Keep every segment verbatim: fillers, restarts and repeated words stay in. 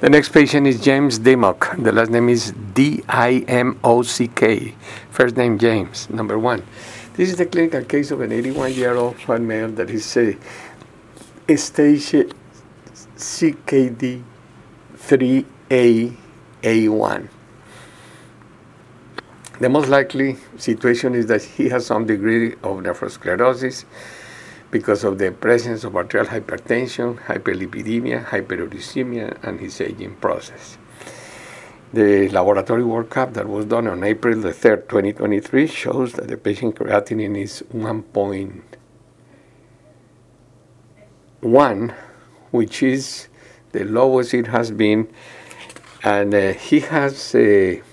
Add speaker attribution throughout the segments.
Speaker 1: The next patient is James Dimock. The last name is D I M O C K. First name James, number one. This is the clinical case of an eighty-one-year-old white male that is a, a stage C K D three A A one. The most likely situation is that he has some degree of nephrosclerosis because of the presence of arterial hypertension, hyperlipidemia, hyperuricemia, and his aging process. The laboratory workup that was done on April the third, twenty twenty-three, shows that the patient creatinine is one point one, which is the lowest it has been, and uh, he has a,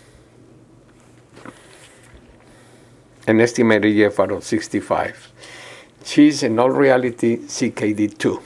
Speaker 1: an estimated E F R of sixty-five. She's in all reality C K D two.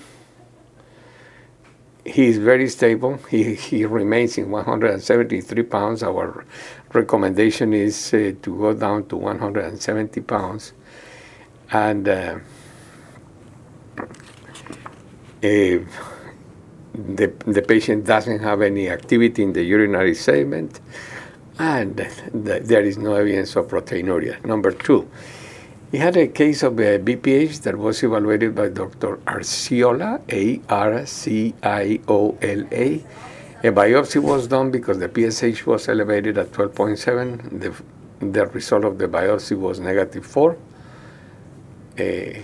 Speaker 1: He is very stable. He, he remains in one hundred seventy-three pounds. Our recommendation is uh, to go down to one hundred seventy pounds. And uh, uh, the, the patient doesn't have any activity in the urinary segment, and the, there is no evidence of proteinuria. Number two, he had a case of uh, B P H that was evaluated by Doctor Arciola, A R C I O L A. A biopsy was done because the P S H was elevated at twelve point seven. The, the result of the biopsy was negative four. Uh,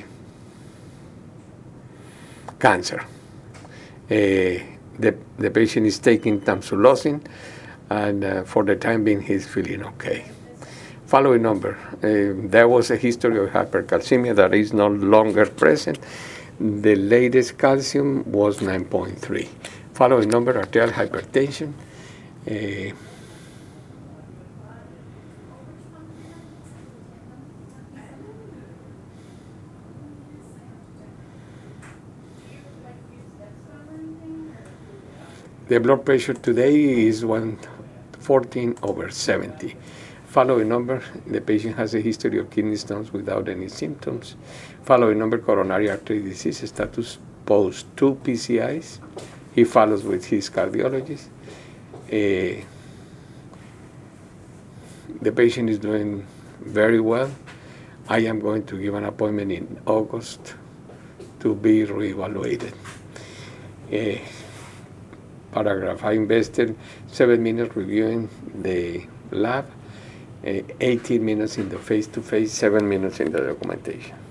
Speaker 1: cancer. Uh, the, the patient is taking tamsulosin, and uh, for the time being, he's feeling okay. Following number, uh, there was a history of hypercalcemia that is no longer present. The latest calcium was nine point three. Following number, arterial hypertension. Uh, the blood pressure today is one fourteen over seventy. Following number, the patient has a history of kidney stones without any symptoms. Following number, coronary artery disease status post two P C Is. He follows with his cardiologist. Uh, the patient is doing very well. I am going to give an appointment in August to be reevaluated. Uh, paragraph, I invested seven minutes reviewing the lab, Uh, eighteen minutes in the face-to-face, seven minutes in the documentation.